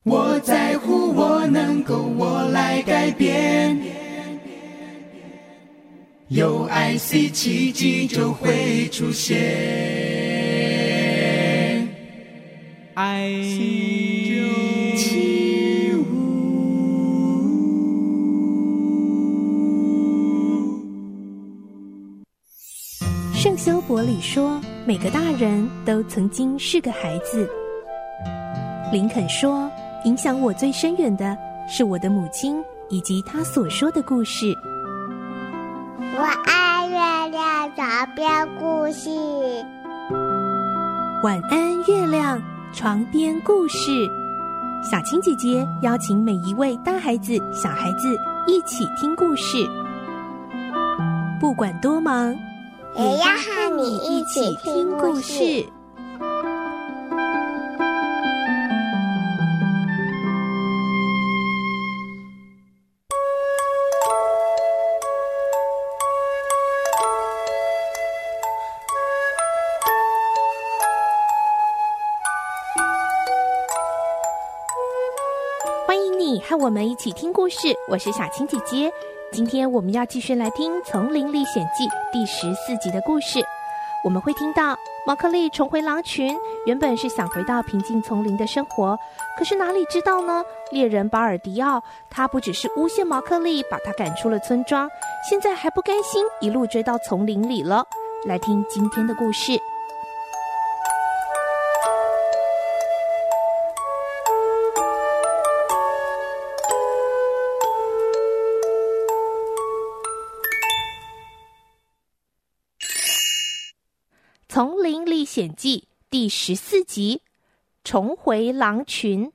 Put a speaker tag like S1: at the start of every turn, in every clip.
S1: 我在乎，我能够，我来改变。有 IC 奇迹就会出现。
S2: 圣修伯里说，每个大人都曾经是个孩子。林肯说，影响我最深远的是我的母亲以及她所说的故事。
S3: 我爱月亮床边故事。
S2: 晚安月亮床边故事，小青姐姐邀请每一位大孩子小孩子一起听故事，不管多忙
S3: 也要和你一起听故事。
S2: 欢迎你和我们一起听故事，我是小青姐姐。今天我们要继续来听《丛林历险记》第14集的故事。我们会听到毛克利重回狼群，原本是想回到平静丛林的生活，可是哪里知道呢？猎人巴尔迪奥他不只是诬陷毛克利，把他赶出了村庄，现在还不甘心，一路追到丛林里了。来听今天的故事。《丛林历险记》第14集，重回狼群。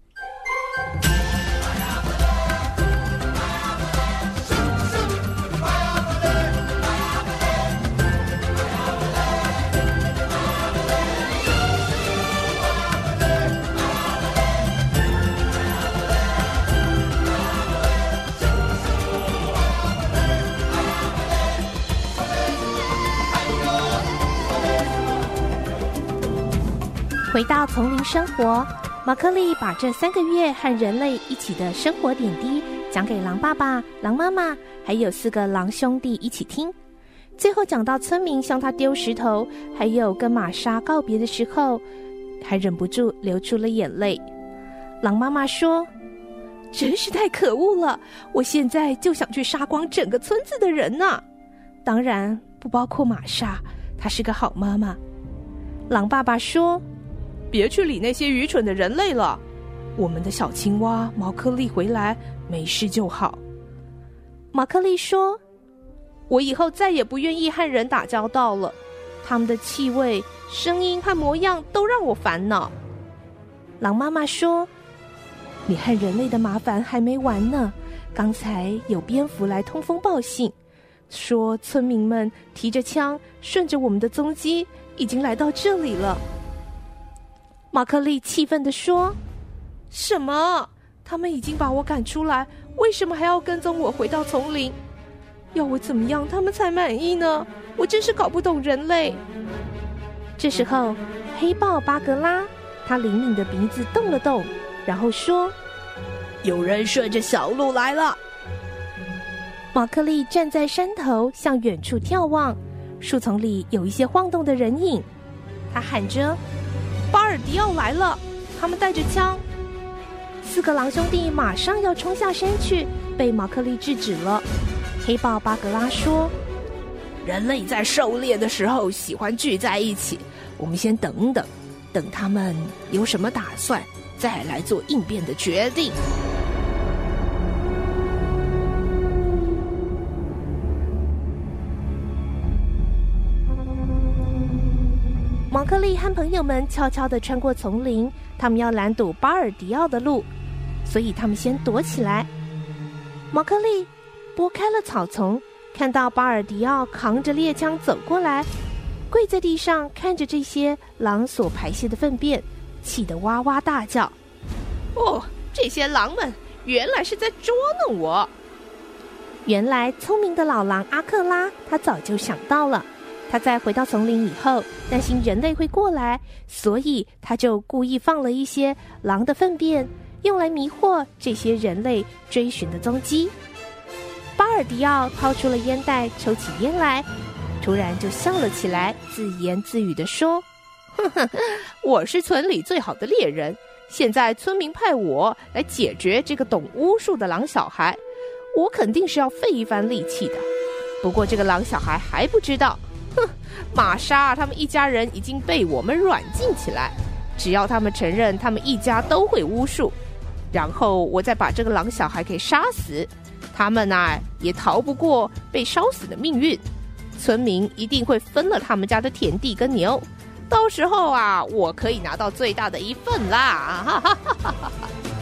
S2: 回到丛林生活，马克利把这3个月和人类一起的生活点滴讲给狼爸爸、狼妈妈，还有4个狼兄弟一起听。最后讲到村民向他丢石头，还有跟玛莎告别的时候，还忍不住流出了眼泪。狼妈妈说：“真是太可恶了，我现在就想去杀光整个村子的人呢。当然不包括玛莎，她是个好妈妈。”狼爸爸说：“别去理那些愚蠢的人类了，我们的小青蛙毛克利回来没事就好。”毛克利说：“我以后再也不愿意和人打交道了，他们的气味、声音和模样都让我烦恼。”狼妈妈说：“你和人类的麻烦还没完呢，刚才有蝙蝠来通风报信，说村民们提着枪顺着我们的踪迹已经来到这里了。”马克利气愤地说：“什么？他们已经把我赶出来，为什么还要跟踪我回到丛林？要我怎么样他们才满意呢？我真是搞不懂人类。”这时候黑豹巴格拉他灵敏的鼻子动了动，然后说：“有人顺着小路来了。”马克利站在山头向远处眺望，树丛里有一些晃动的人影，他喊着：“巴尔迪奥来了！”他们带着枪。4个狼兄弟马上要冲下山去，被马克利制止了。黑豹巴格拉说：“人类在狩猎的时候喜欢聚在一起，我们先等等，等他们有什么打算，再来做应变的决定。”毛克利和朋友们悄悄地穿过丛林，他们要拦堵巴尔迪奥的路，所以他们先躲起来。毛克利拨开了草丛，看到巴尔迪奥扛着猎枪走过来，跪在地上看着这些狼所排泄的粪便，气得哇哇大叫：“哦，这些狼们原来是在捉弄我！”原来聪明的老狼阿克拉他早就想到了，他在回到丛林以后担心人类会过来，所以他就故意放了一些狼的粪便， 用来迷惑这些人类追寻的踪迹。巴尔迪奥掏出了烟袋，抽起烟来，突然就笑了起来，自言自语地说：哼哼，我是村里最好的猎人，现在村民派我来解决这个懂巫术的狼小孩，我肯定是要费一番力气的。不过这个狼小孩还不知道，玛莎他们一家人已经被我们软禁起来，只要他们承认他们一家都会巫术，然后我再把这个狼小孩给杀死，他们也逃不过被烧死的命运。村民一定会分了他们家的田地跟牛，到时候我可以拿到最大的一份啦！哈哈哈哈哈！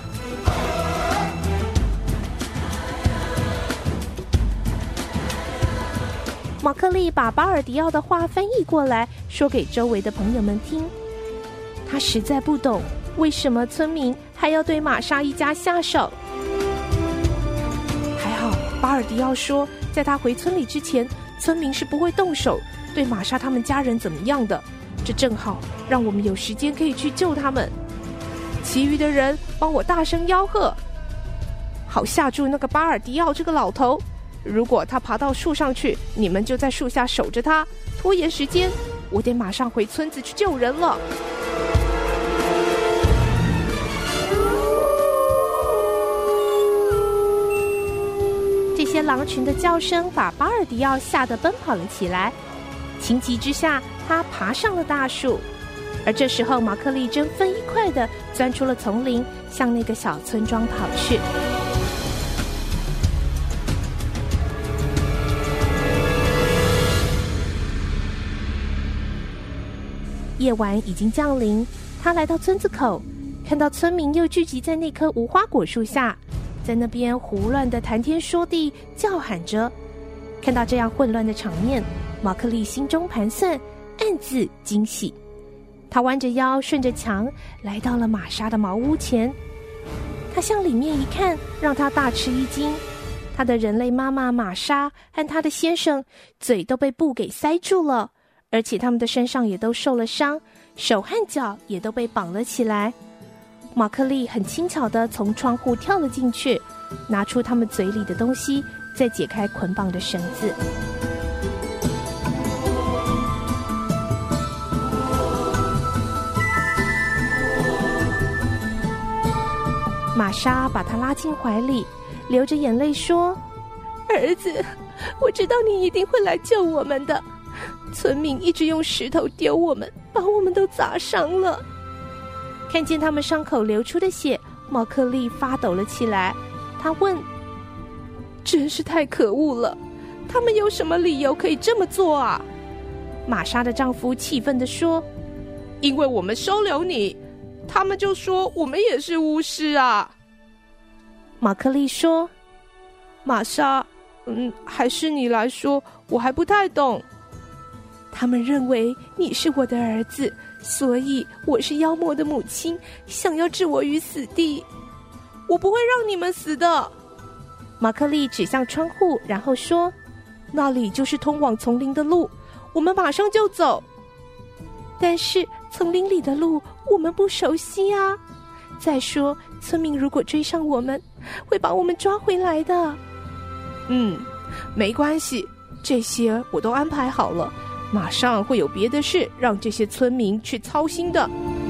S2: 马克利把巴尔迪奥的话翻译过来，说给周围的朋友们听。他实在不懂为什么村民还要对玛莎一家下手。还好巴尔迪奥说，在他回村里之前，村民是不会动手对玛莎他们家人怎么样的，这正好让我们有时间可以去救他们。其余的人帮我大声吆喝，好吓住那个巴尔迪奥这个老头。如果他爬到树上去，你们就在树下守着他，拖延时间，我得马上回村子去救人了。这些狼群的叫声把巴尔迪奥吓得奔跑了起来，情急之下他爬上了大树。而这时候马克利正飞快地钻出了丛林，向那个小村庄跑去。夜晚已经降临，他来到村子口，看到村民又聚集在那棵无花果树下，在那边胡乱地谈天说地，叫喊着。看到这样混乱的场面，马克利心中盘算，暗自惊喜。他弯着腰，顺着墙来到了玛莎的茅屋前。他向里面一看，让他大吃一惊。他的人类妈妈玛莎和他的先生嘴都被布给塞住了，而且他们的身上也都受了伤，手和脚也都被绑了起来。马克利很轻巧地从窗户跳了进去，拿出他们嘴里的东西，再解开捆绑的绳子。玛莎把他拉进怀里，流着眼泪说：儿子，我知道你一定会来救我们的，村民一直用石头丢我们，把我们都砸伤了。看见他们伤口流出的血，马克利发抖了起来。他问：真是太可恶了，他们有什么理由可以这么做啊？玛莎的丈夫气愤地说：因为我们收留你，他们就说我们也是巫师啊。马克利说：玛莎，还是你来说，我还不太懂。他们认为你是我的儿子，所以我是妖魔的母亲，想要置我于死地。我不会让你们死的。马克利指向窗户，然后说：那里就是通往丛林的路，我们马上就走。但是丛林里的路我们不熟悉啊，再说村民如果追上我们，会把我们抓回来的。没关系，这些我都安排好了，马上会有别的事让这些村民去操心的。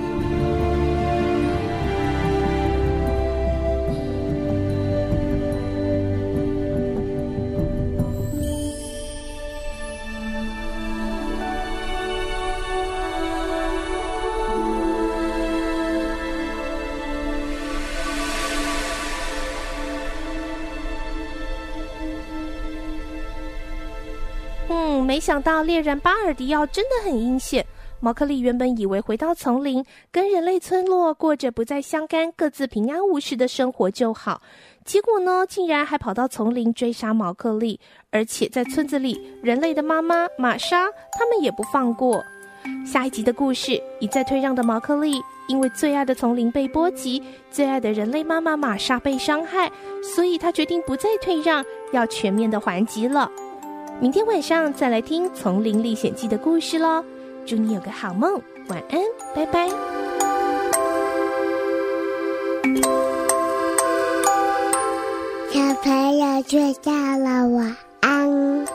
S2: 没想到猎人巴尔迪奥真的很阴险。毛克利原本以为回到丛林，跟人类村落过着不再相干、各自平安无事的生活就好，结果呢，竟然还跑到丛林追杀毛克利，而且在村子里，人类的妈妈玛莎他们也不放过。下一集的故事，一再退让的毛克利因为最爱的丛林被波及，最爱的人类妈妈玛莎被伤害，所以他决定不再退让，要全面的还击了。明天晚上再来听《丛林历险记》的故事咯，祝你有个好梦，晚安，拜拜。
S3: 朋友睡觉了，晚安。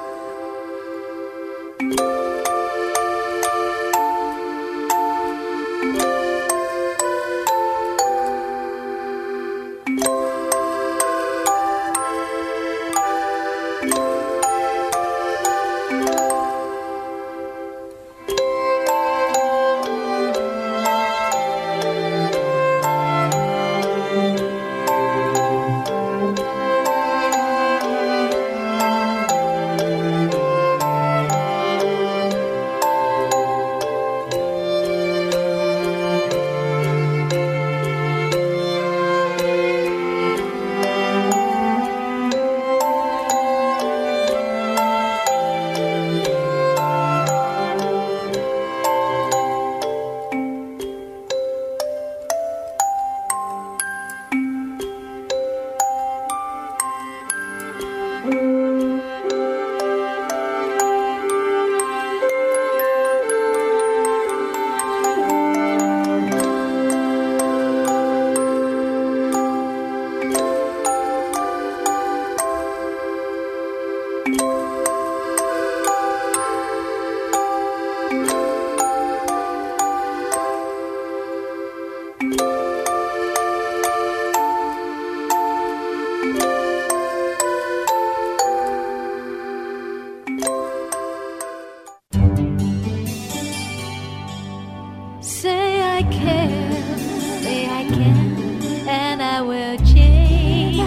S4: Say I can, say I can, and I will change.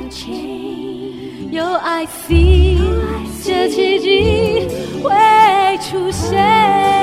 S4: 有爱 see， 这奇迹会出现。